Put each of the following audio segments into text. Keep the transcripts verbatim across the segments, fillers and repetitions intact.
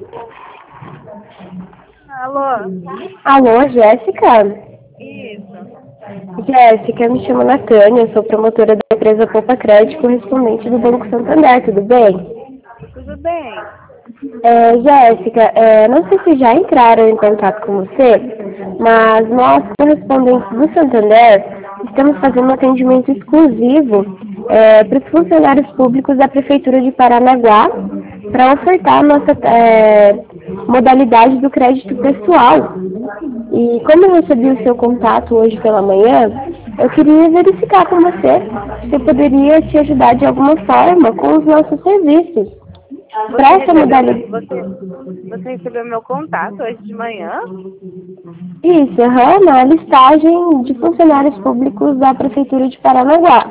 Alô? Alô, Jéssica? Isso. Jéssica, eu me chamo Natânia, eu sou promotora da empresa Poupa Crédito, correspondente do Banco Santander, tudo bem? Tudo bem? É, Jéssica, é, não sei se já entraram em contato com você, mas nós, correspondentes do Santander, estamos fazendo um atendimento exclusivo é, para os funcionários públicos da Prefeitura de Paranaguá para ofertar a nossa é, modalidade do crédito pessoal. E como eu recebi o seu contato hoje pela manhã, eu queria verificar com você se eu poderia te ajudar de alguma forma com os nossos serviços. Você Para essa recebeu meu, modalidade. você, você recebeu meu contato hoje de manhã? Isso, aham, na listagem de funcionários públicos da Prefeitura de Paranaguá.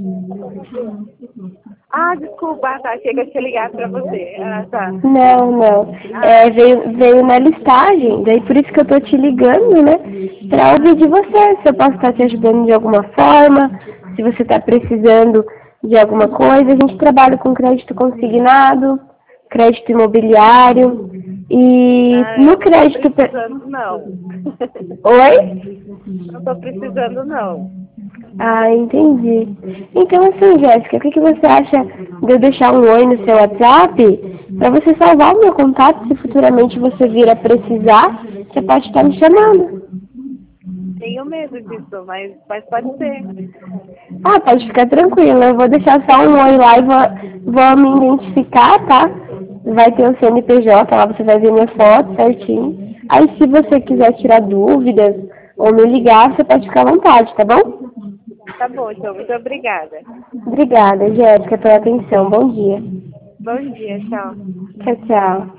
Ah, desculpa, tá, achei que eu tinha ligado pra você. Ah, tá. Não, não. Ah, É, veio, veio na listagem, daí por isso que eu tô te ligando, né? Pra ouvir de você, se eu posso estar te ajudando de alguma forma, se você está precisando de alguma coisa. A gente trabalha com crédito consignado, crédito imobiliário e ah, no eu não tô crédito. pe- precisando, não. Oi? Não tô precisando, não. Ah, entendi. Então, assim, Jéssica, o que, que você acha de eu deixar um oi no seu WhatsApp para você salvar o meu contato se futuramente você vir a precisar? Você pode estar me chamando. Tenho medo disso, mas, mas pode ser. Ah, pode ficar tranquila. Eu vou deixar só um oi lá e vou, vou me identificar, tá? Vai ter o C N P J, lá você vai ver minha foto certinho. Aí, se você quiser tirar dúvidas ou me ligar, você pode ficar à vontade, tá bom? Tá bom, então, muito obrigada. Obrigada, Jéssica, pela atenção. Bom dia. Bom dia, tchau. Tchau, tchau.